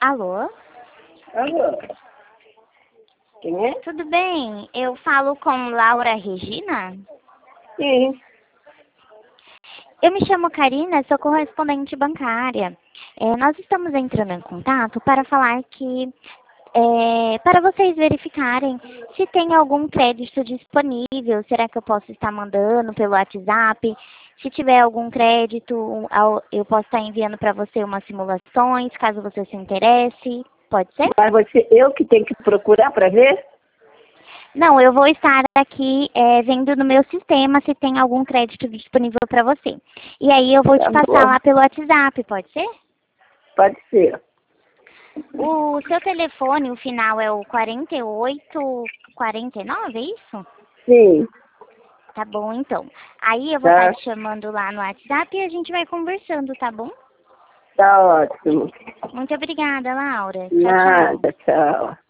Alô? Alô? Quem é? Tudo bem? Eu falo com Laura Regina? Sim. Eu me chamo Karina, sou correspondente bancária. Nós estamos entrando em contato para falar que, para vocês verificarem se tem algum crédito disponível. Será que eu posso estar mandando pelo WhatsApp? Se tiver algum crédito, eu posso estar enviando para você umas simulações, caso você se interesse. Pode ser? Mas eu que tenho que procurar para ver? Não, eu vou estar aqui vendo no meu sistema se tem algum crédito disponível para você. E aí eu vou te Tá passar bom. lá pelo WhatsApp, pode ser? Pode ser. O seu telefone, o final é o 4849, é isso? Sim. Tá bom, então. Aí eu vou estar Tá. te chamando lá no WhatsApp e a gente vai conversando, tá bom? Tá ótimo. Muito obrigada, Laura. Tchau, tchau. Nada, tchau.